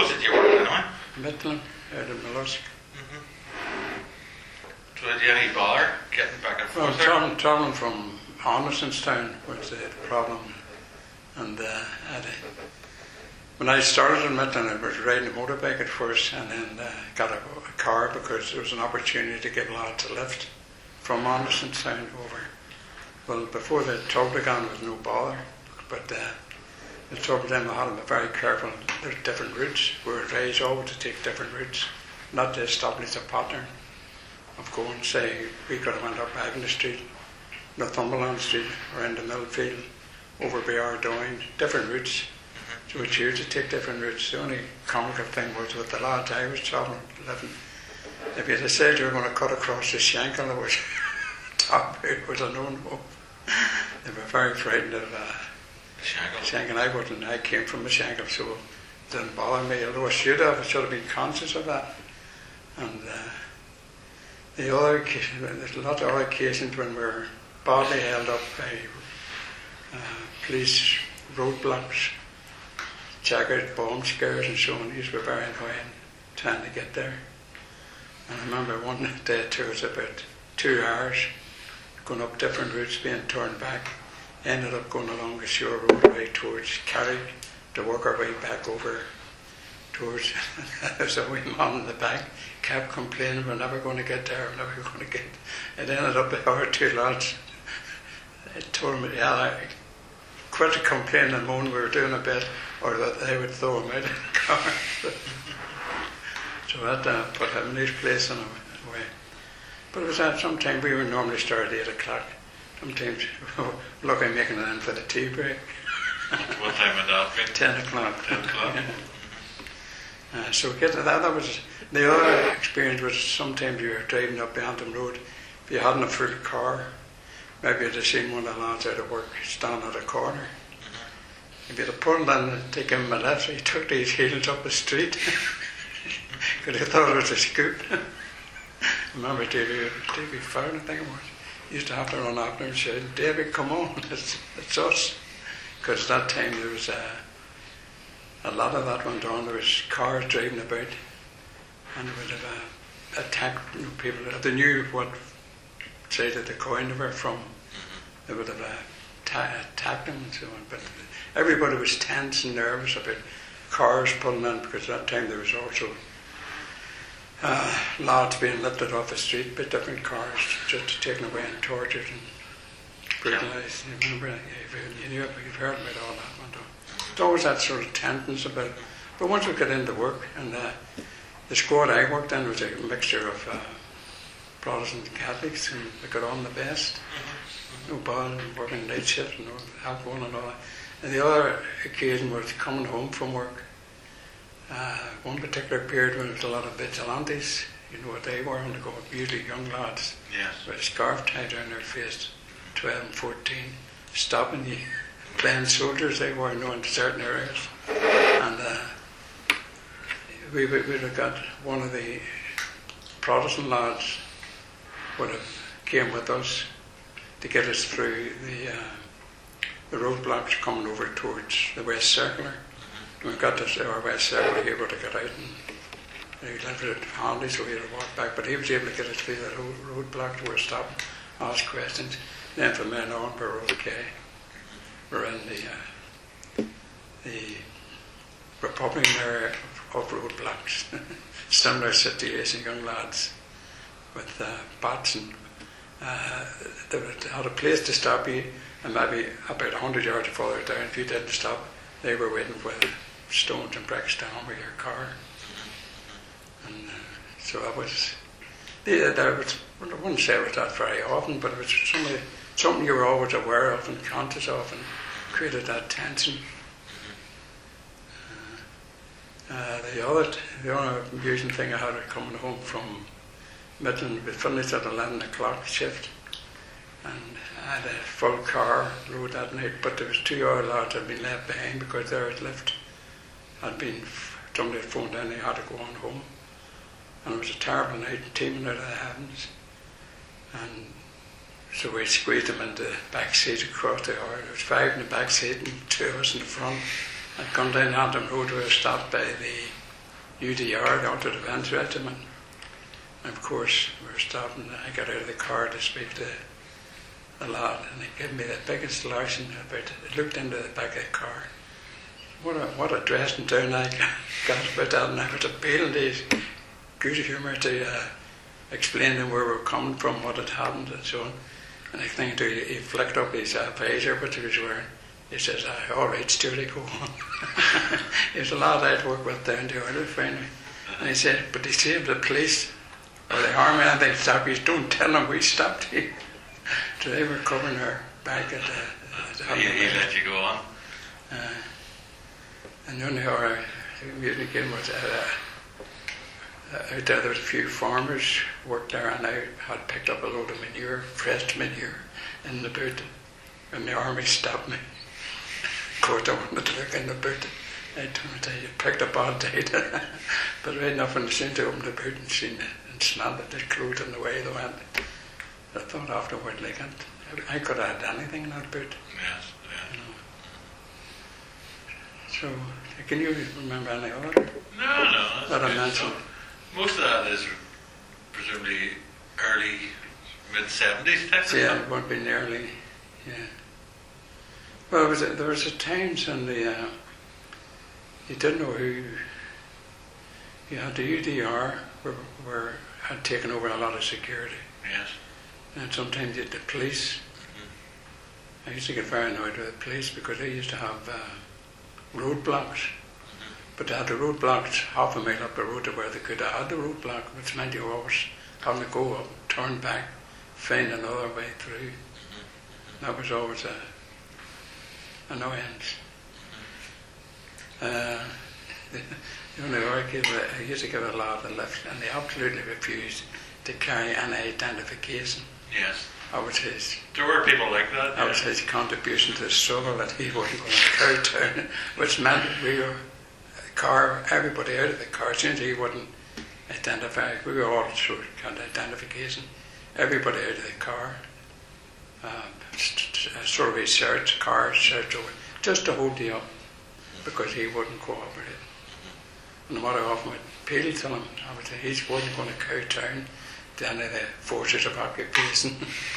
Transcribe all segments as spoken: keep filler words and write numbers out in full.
was it you were in anyway? Midland, out of Mollusk. Mm-hmm. So did you have any bother getting back and Well, forth there? traveling, traveling from Andersonstown was the problem. And uh, I'd, when I started in Midland, I was riding a motorbike at first, and then uh, got a, a car because there was an opportunity to give lads a lift from Andersonstown over. Well, before the trouble began, there was no bother, but uh, the trouble then we had to be very careful. There's different routes. We were advised always to take different routes, not to establish a pattern of going, say, we could have went up Agnes Street, Northumberland Street, or into Millfield, over by Ardoyne, different routes. So we chose to take different routes. The only comical thing was with the lads I was travelling, living, if you had said you were going to cut across the Shankill, it was top, it was a no-no. They were very frightened of uh, Shankill. I wasn't, I came from the Shankill, so it didn't bother me, although I should have, I should have been conscious of that. And uh, the other, there's a lot of other occasions when we were badly held up by uh, police roadblocks, jagged bomb scares and so on. These were very annoying trying to get there. And I remember one day it took us about two hours going up different routes, being turned back. Ended up going along the shore roadway towards Carrick to work our way back over towards. There's a wee man in the back kept complaining, we're never going to get there, we're never going to get. It ended up with our two lads. It told me, yeah, I quit complaining and moaning we were doing a bit, or that they would throw him out of the car. So that uh, put him in his place in a way. But it was at some time, we would normally start at eight o'clock. Sometimes lucky making it in for the tea break. What time would that be? Ten o'clock. Ten o'clock. Yeah. Uh, so get to that. That was the other experience. Was sometimes you were driving up Antrim Road. If you hadn't a full car, maybe you'd have seen one of the lads out of work standing at a corner. Mm-hmm. If you'd have pulled in and taken him a lift, he took these heels up the street because he thought it was a scoop. I remember Davy, Davy Fowler, I think it was. He used to have to run after him and say, David, come on, it's, it's us. Because at that time there was a, a lot of that went on. There was cars driving about, and they would have uh, attacked, you know, people. If they knew what side of the coin they were from, they would have uh, ta- attacked them and so on. But everybody was tense and nervous about cars pulling in, because at that time there was also uh, lads being lifted off the street by different cars, just taken away and tortured and brutalised. You remember, you knew, you've heard about all that went on. It's always that sort of tenseness about it. But once we got into work, and uh, the squad I worked in was a mixture of uh, Protestant and Catholics, and we got on the best. No bother, working night shift and alcohol and all that. And the other occasion was coming home from work. Uh, one particular period when there was a lot of vigilantes, you know what they were, and they go usually young lads, yes, with a scarf tied around their face, twelve and fourteen, stopping you, playing soldiers they were, you know, in certain areas. And uh, we would have got one of the Protestant lads would have came with us to get us through the uh, the roadblocks coming over towards the West Circular. When we got to our West Circular, he would have got out, and he left it handy, so he had to walk back. But he was able to get us through the road, roadblocks. We were stopping, ask questions. Then from then on, we were okay. We're in the uh, the Republican area of, of roadblocks. Similar situation, young lads with uh, bats, and uh, they had a place to stop you, and maybe about a hundred yards further down, if you didn't stop, they were waiting with stones and bricks to hammer your car. And uh, so that was, yeah, that was, I wouldn't say it was that very often, but it was something, something you were always aware of and conscious of, and created that tension. Uh, uh, the other, the other amusing thing I had coming home from Midland, we finished at eleven o'clock shift, and I had a full car road that night, but there was two other lads had been left behind because their lift had been, somebody had phoned in, they had to go on home. And it was a terrible night, teeming out of the heavens. And so we squeezed them into the back seat across the yard. There was five in the back seat and two of us in the front. I'd come down Antrim Road, we were stopped by the U D R, the Ultra Defence Regiment. And of course, we were stopping. I got out of the car to speak to the lad, and he gave me the biggest lashing about. I looked into the back of the car. What a what a dressing down I got about that, and I was appealing to his good humour to uh, explain to him where we were coming from, what had happened, and so on. And I think he, he flicked up his uh, visor, which he was wearing. He says, uh, "All right, Stuarty, go on." He was a lad I'd worked with down to Ireland finally, and he said, "But he saved the police or the army, and they stopped you. Don't tell them we stopped you." So they were covering her back at the. At the he, he let you go on. Uh, and the only other music game was uh, uh, out there. There was a few farmers worked there, and I had picked up a load of manure, fresh manure, in the boot, and the army stopped me. Of course, I wanted to look in the boot. I told them, "You picked a bad day," but right enough when they seemed to open the boot and seen it and smelled it, they clothes in the way they went. I thought afterward, like, I could have had anything in that boot. Yes, yes. You know. So, can you remember any other? No, no. That I mentioned. So most of that is presumably early, mid seventies type of Yeah, stuff. it would be nearly, yeah. Well, it was a, there was a times when the, uh, you didn't know who, you had the U D R were, were, had taken over a lot of security. Yes. And sometimes you had the police. Mm-hmm. I used to get very annoyed with the police because they used to have uh, roadblocks. Mm-hmm. But they had the roadblocks half a mile up the road to where they could have had the roadblock, which meant you were always having to go up, turn back, find another way through. Mm-hmm. That was always a annoyance. Mm-hmm. Uh, the, the only other kid, I used to give a lad a lift, and they absolutely refused to carry any identification. Yes. That was his. There were people like that. That yeah. was his contribution to the struggle, that he wasn't going to carry town, which meant we were car, everybody out of the car, since he wouldn't identify. We were all short kind of identification. Everybody out of the car. Uh, sort of a search, car search over, just to hold you up, because he wouldn't cooperate. No matter how often I'd appeal to him, I would say he wasn't going to carry town to any of the forces of occupation.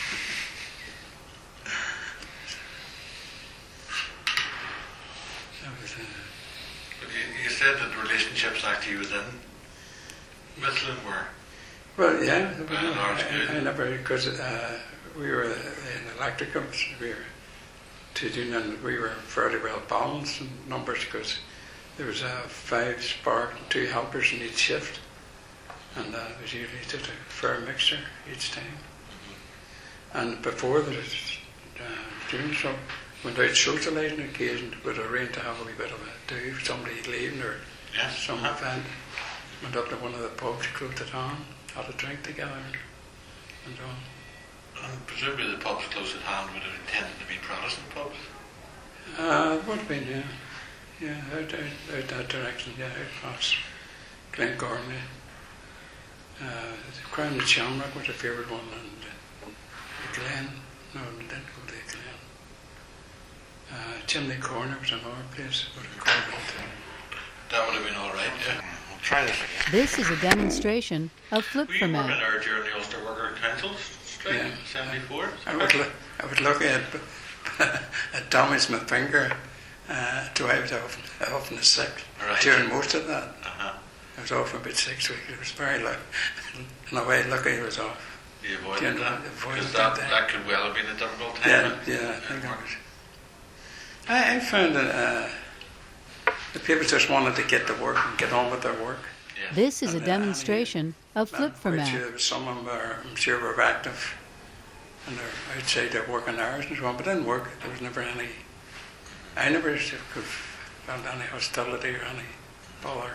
That was, uh, But you, you said that the relationships actually within Michelin were. Well, yeah, By and large, I, I, I never, because uh, we were in electricals, we were to do, and we were fairly well balanced in numbers, because there was uh, five spark and two helpers in each shift, and uh, it was usually just a fair mixture each time. Mm-hmm. And before the uh, students so went out socialising on occasion, would arrange to have a wee bit of a do, if somebody leaving or yes. some uh-huh. event, went up to one of the pubs close to town, had a drink together, and so on. And presumably the pubs close at hand would have intended to be Protestant pubs. Uh, it would have been, yeah. Yeah, out, out, out that direction, yeah, out past Glengormley. Uh, the Crown and Shamrock was a favourite one, and uh, the Glen, no, we didn't go to the Glen. Uh, Chimney Corner was another place we would have gone to. That would have been all right, yeah. We'll try this again. This is a demonstration of Flip Were for you Men. working there during the Ulster Worker Council strike Yeah. in seventy-four? I was, lo- I was looking at, at damaged my finger, uh, so I was off, off in the sick Right. during most of that. Uh-huh. I was off for about six weeks. It was very lucky. In a way, lucky I was off. You avoided During that? the- avoided Because that, that. that could well have been a difficult time. Yeah, yeah, I think it was. I, I found that uh, the people just wanted to get to work and get on with their work. Yes. This is a And, uh, demonstration of I'm Flip for quite sure Men. there was some of them were, I'm sure were active, and they're outside their working hours and so on, but didn't work. There was never any, I never could felt any hostility or any bother.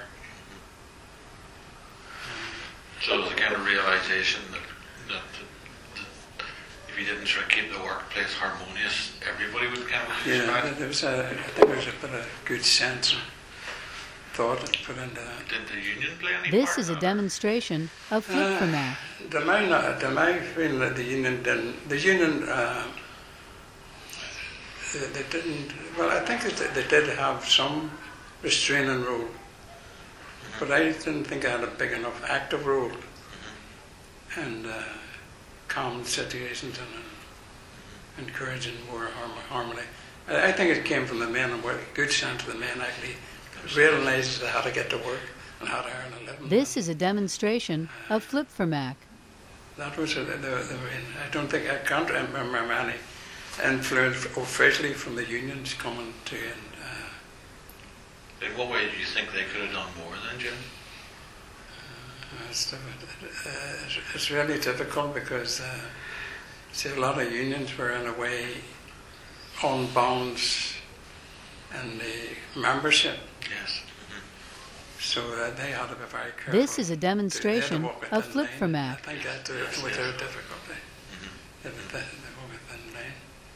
So it was a kind of realisation that, that, that, that if you didn't sort of keep the workplace harmonious, everybody would kind of lose Yeah, track. there was a, I think there was a bit of good sense and thought that put into that. Did the union play any This part is a in that? demonstration of Flip for Men. The main, uh, the main feeling that the union didn't, the union, uh, they, they didn't, well, I think that they, they did have some restraining role. But I didn't think I had a big enough active role Mm-hmm. in uh, calming situations and uh, encouraging more harm- harmony. I, I think it came from the men, and a good sense of the men actually realised how to get to work and how to earn a living. This is a demonstration of Flip for Mac. That was a, the, the, the, I don't think I can't remember any influence officially from the unions coming to. And, uh, In what way do you think they could have done more than Jim? it's, uh, it's really difficult because uh, see, a lot of unions were in a way on bounds in the membership, Yes. so uh, they had to be very careful. This is a They had to demonstration walk of within Flip line. for Mac. I think that uh, Yes, with yes. their difficulty. Mm-hmm. They, they, they walk within line.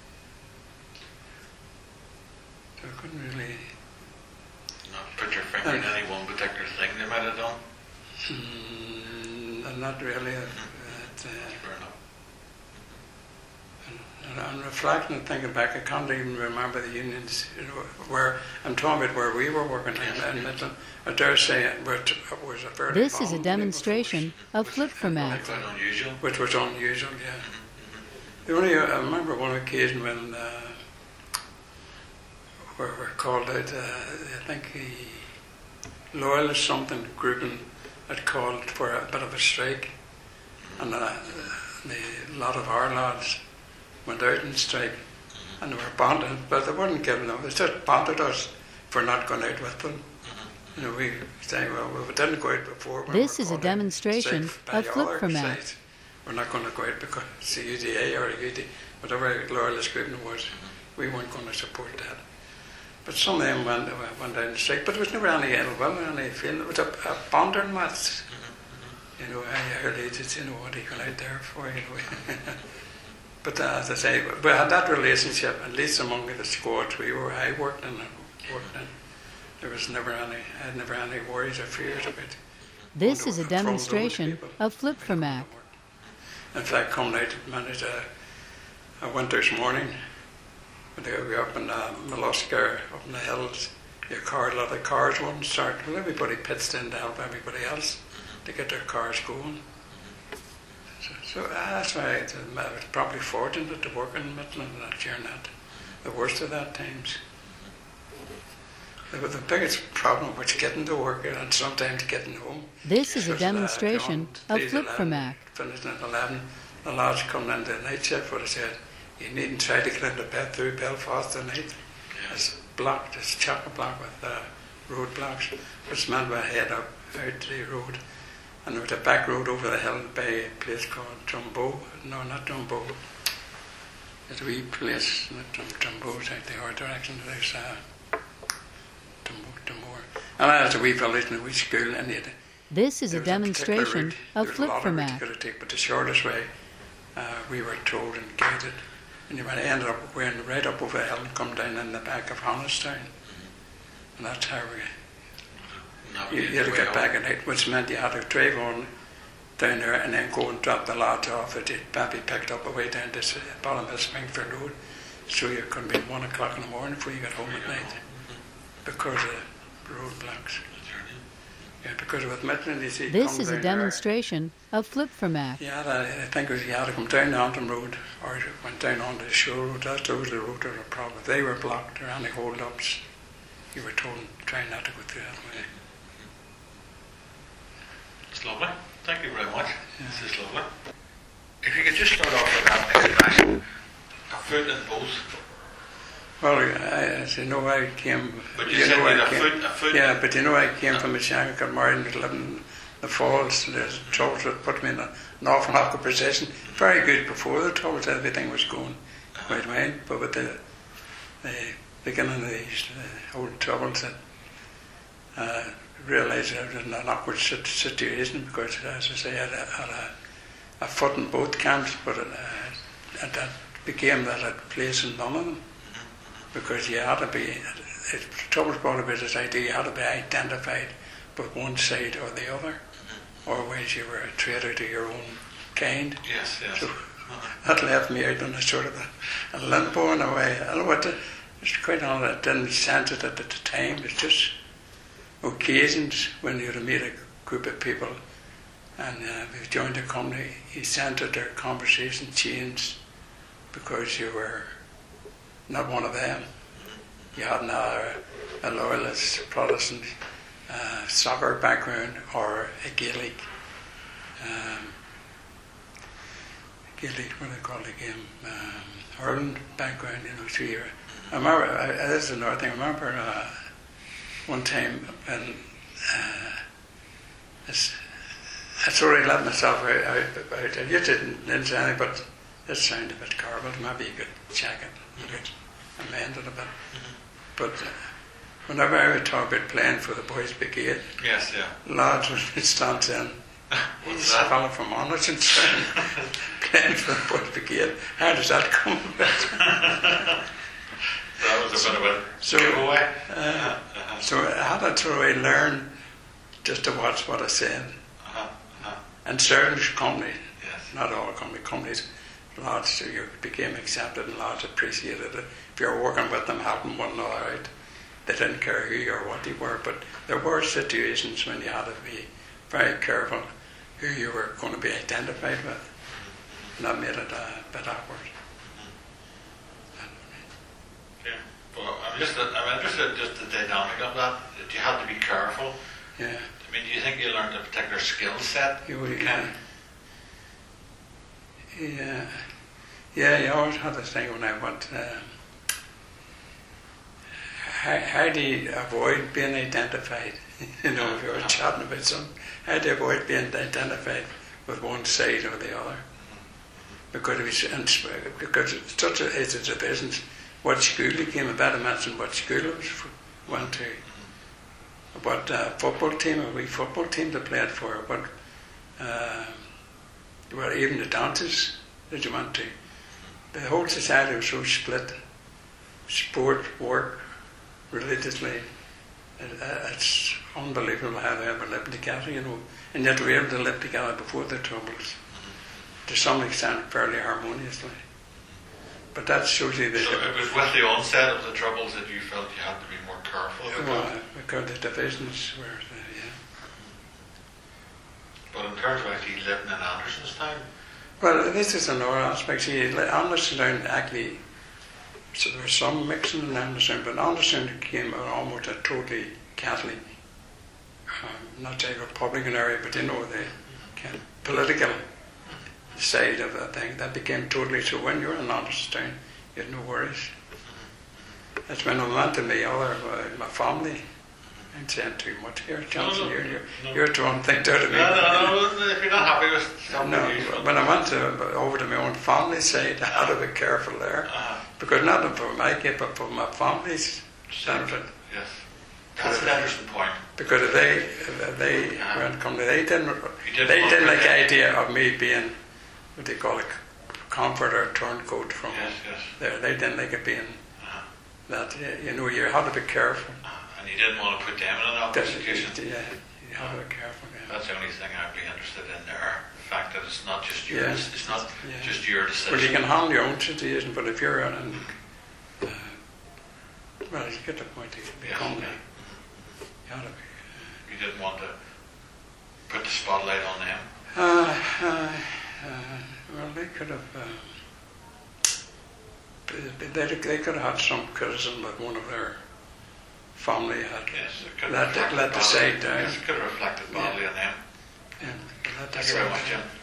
So I couldn't really. Not put your finger in any one particular thing they might have done. Mm, not really. Uh, uh, Fair enough. and on reflecting and thinking back, I can't even remember the unions. You know, where I'm talking about where we were working in, in Midland. I dare say it was, it was a very. This is a voluntary demonstration of Flip for Mac. Quite unusual. which was unusual. Yeah. Mm-hmm. The only I remember one occasion when uh, where we were called out. Uh, I think the Loyalist something grouping had called for a bit of a strike, and uh, the, a lot of our lads went out and strike, and they were bonded, but they wouldn't give them. They just bonded us for not going out with them. You know, we say, well, we didn't go out before. when This we is were a called out, demonstration strike by of Flip other for Mac. sides. We're not going to go out because it's the U D A or U D, whatever Loyalist group it was. We weren't going to support that. But some of them went, went down the strike, but there was never any ill will, any feeling. It was a, a bonding match. You know, I early ages, you know, what are you going out there for, you know. But uh, as I say, we had that relationship, at least among the squads we were, I worked in and worked in. There was never any, I had never any worries or fears about it. This is a demonstration of Flip for Mac. In fact, coming out to manage a, a winter's morning, when they were up in uh, Mollusker, up in the hills, your car, a lot of cars wouldn't start. Well, everybody pitched in to help everybody else to get their cars going. So, so uh, that's why I, I was probably fortunate to work in Midland that during that, the worst of that times. The, the biggest problem was getting to work and sometimes getting home. This is a Because, uh, demonstration John, of these Flip for eleven, Mac. Finishing at eleven, the lads coming into the night shift would have said, you needn't try to get into bed through Belfast tonight. It's blocked, it's chock-a-block with uh, road blocks, which meant we head up out to the road. And there was a back road over the hill by a place called Jumbo. No, not Jumbo. It's a wee place, not Jum- Jumbo's out the other direction. There's uh, Jumbo, Jumbo. And I was a wee village and a wee school, and it, This is there a was particular demonstration route. of There was a Flip lot for of routes Mac. you could take, but the shortest way, uh, we were told and guided, and you might end up going right up over the hill and come down in the back of Honnestown. And that's how we, you, you had to get back at night, which meant you had to drive on down there and then go and drop the lads off that you'd maybe picked up away down this uh, bottom of Springfield Road, so you couldn't be one o'clock in the morning before you got home at night because of the roadblocks. Yeah, because with Midland, you see, This come is a down there, demonstration of Flip for Mac. you had to, I think it was, you had to come down the Antrim Road or you went down onto the shore road. That's those are the roads that were a problem. If they were blocked or any hold-ups, you were told try not to go through that way. It's lovely. Thank you very much. Yeah. This is lovely. If you could just start off with that expression, a foot in both. Well, I, as you know, I came. But you said know, you had I a came, foot, a foot. Yeah, but you know, I came from a shank, got married, and was living in the Falls. And there's troubles that put me in a, an awful awkward position. Very good before the troubles, everything was going quite well. But with the, the beginning of these uh, old troubles, that uh, realised I was in an awkward sit- situation because, as I say, I had a, had a, a foot in both camps, but it, uh, and that became that I'd place in none of them. Because you had to be, it, trouble brought about this idea, you had to be identified with one side or the other, otherwise you were a traitor to your own kind. Yes, yes. So that left me out in a sort of a, a limbo in a way. I know what, it's quite honest, I didn't sense it at the time, it's just, occasions when you would meet a group of people and uh, we've joined a company, you sensed that their conversation changed because you were not one of them. You had now a loyalist Protestant uh, soccer background or a Gaelic, um, Gaelic, what do they call the game, um, hurling background, you know, so you're, I remember, I, this is another thing, I remember uh, one time when uh, this, I sort of let myself out, out, out. I just didn't, didn't say anything, but this sounded a bit garbled. Maybe you could check it, you could amend it a bit. Mm-hmm. But uh, whenever I would talk about playing for the Boys Brigade, yes, yeah. lads would stand in. He's a fellow from Anderson playing for the Boys Brigade. How does that come about? That was a bit of a so, giveaway. Uh, uh-huh. So I had to really learn just to watch what I said. Uh-huh. Uh-huh. And certain companies, yes. not all company, companies, lads, you became accepted and lads appreciated it. If you were working with them, helping one another out, they didn't care who you or what you were, but there were situations when you had to be very careful who you were going to be identified with. And that made it a bit awkward. Yeah. Well, I'm just, I'm interested just the dynamic of that. That you had to be careful. Yeah. I mean, do you think you learned a particular skill set? You would, Ken? Yeah. Yeah, you always had this thing when I went, um, how, how do you avoid being identified? You know, if you were chatting about something, how do you avoid being identified with one side or the other? Because it was, because it's such a, it's a division. What school you came about, I mentioned what school I was, went to, what uh, football team, or we football team they played for, what, uh, well, even the dances that you went to. The whole society was so split. Sport, work, religiously. It, uh, it's unbelievable how they ever lived together, you know. And yet we were able to live together before the troubles, to some extent fairly harmoniously. But that shows you that... So it was with the onset of the troubles that you felt you had to be more careful about? Well, because the divisions were there, yeah. But in terms of actually living in Anderson's time? Well, this is another aspect. See, Anderson actually, so there was some mixing in Anderson, but Anderson became almost a totally Catholic, um, not a Republican area, but you know, the kind of political side of that thing. That became totally, so when you were in Anderson, you had no worries. That's when I went to my other, uh, my family. I'm saying too much here, Johnson. No, no, you're, you're, no. you're throwing things out of me. No, no, no, if you're not happy with something, No, you when I went to, over to my own family side, I had to be careful there. Uh-huh. Because not only for my kid, but for my family's benefit. Yes. That's an interesting point. Because if they, if they Uh-huh. weren't coming, they didn't, didn't they want didn't to like the forget. idea of me being, what they call it, comfort or turncoat from Yes, yes. there. They didn't like it being Uh-huh. that, you know, you had to be careful. And you didn't want to put them in an awkward situation. Yeah, you have to be careful. Yeah. That's the only thing I'd be interested in there. The fact that it's not just your, Yeah. it's not Yeah. just your decision. Well, you can handle your own situation, but if you're in, uh, well, you get the point. You Yeah, become, yeah. you had to be. You didn't want to put the spotlight on them. Uh, uh, uh, well, they could have. Um, they, they could have had some criticism that one of their family had Yes, it could let, have let the reflected side badly. down. Yes, it could have reflected badly on them. Yeah, let the Thank you very side much, down. Jim.